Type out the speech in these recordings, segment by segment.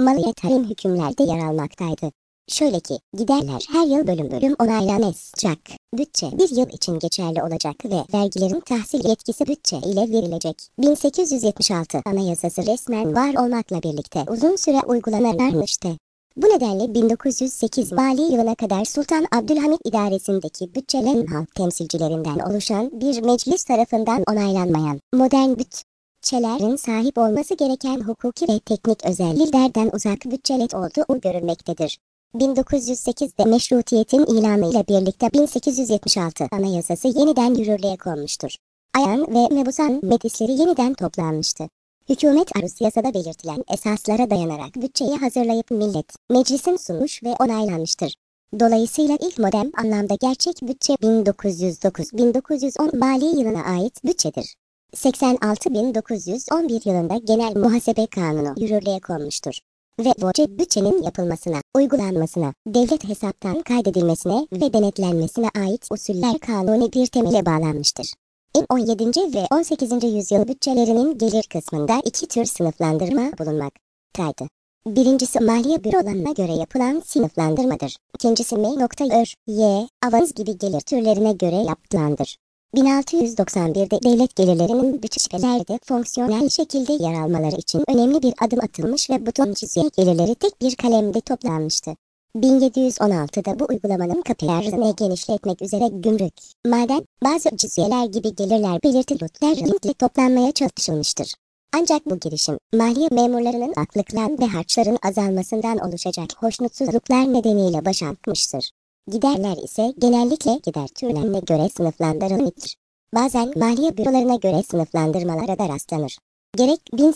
maliyet tarım hükümlerde yer almaktaydı. Şöyle ki, giderler her yıl bölüm bölüm onaylanacak. Bütçe bir yıl için geçerli olacak ve vergilerin tahsil yetkisi bütçe ile verilecek. 1876 Anayasası resmen var olmakla birlikte uzun süre uygulanırmıştı. Bu nedenle 1908 mali yılına kadar Sultan Abdülhamit idaresindeki bütçelerin halk temsilcilerinden oluşan bir meclis tarafından onaylanmayan modern bütçelerin sahip olması gereken hukuki ve teknik özelliklerden uzak bütçeler olduğu görülmektedir. 1908'de meşrutiyetin ilanıyla birlikte 1876 Anayasası yeniden yürürlüğe konmuştur. Ayan ve mebusan meclisleri yeniden toplanmıştı. Hükümet arz yasada belirtilen esaslara dayanarak bütçeyi hazırlayıp meclisin sunmuş ve onaylanmıştır. Dolayısıyla ilk modern anlamda gerçek bütçe 1909-1910 mali yılına ait bütçedir. 86-1911 yılında Genel Muhasebe Kanunu yürürlüğe konmuştur. Ve borcu bütçenin yapılmasına, uygulanmasına, devlet hesaptan kaydedilmesine ve denetlenmesine ait usuller kanuni bir temele bağlanmıştır. 17. ve 18. yüzyıl bütçelerinin gelir kısmında iki tür sınıflandırma bulunmaktaydı. Birincisi maliye bürolarına göre yapılan sınıflandırmadır. İkincisi M.Y, avans gibi gelir türlerine göre yapılandır. 1691'de devlet gelirlerinin bütçelerde fonksiyonel şekilde yer almaları için önemli bir adım atılmış ve bütün cizye gelirleri tek bir kalemde toplanmıştı. 1716'da bu uygulamanın kapsamını genişletmek üzere gümrük, maden, bazı cizyeler gibi gelirler belirtili notlarla toplanmaya çalışılmıştır. Ancak bu girişim, maliye memurlarının aklıklan ve harçların azalmasından oluşacak hoşnutsuzluklar nedeniyle başarmıştır. Giderler ise genellikle gider türlerine göre sınıflandırılmıştır. Bazen maliye bürolarına göre sınıflandırmalara da rastlanır. Gerek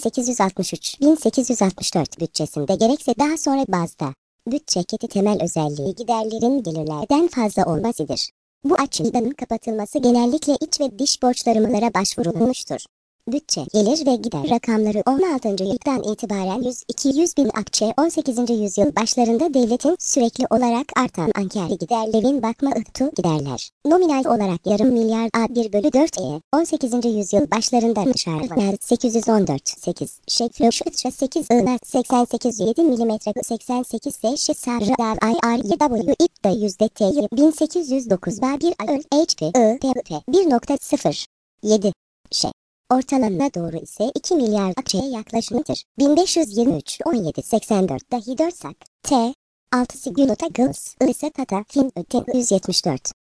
1863-1864 bütçesinde gerekse daha sonra bazda, bütçe temel özelliği giderlerin gelirlerden fazla olmasıdır. Bu açıdan kapatılması genellikle iç ve dış borçlanmalara başvurulmuştur. Bütçe, gelir ve gider rakamları 16. yüzyıldan itibaren 100-200 bin akçe 18. yüzyıl başlarında devletin sürekli olarak artan ankeri giderlerin bakma ıhtı giderler. Nominal olarak yarım milyar A1/4'e 18. yüzyıl başlarında dışarılar 814-8 şekli 8 ığlar 88-7 mm 88 S sarı IR ip da %T 1809 1 HP I P 1.07 Ortalama doğru ise 2 milyar akçeye yaklaşımıdır. 1523-1784 dahi 4 sak. T. 6 Sigulota Gils. Ise Tata Fin Öte 174.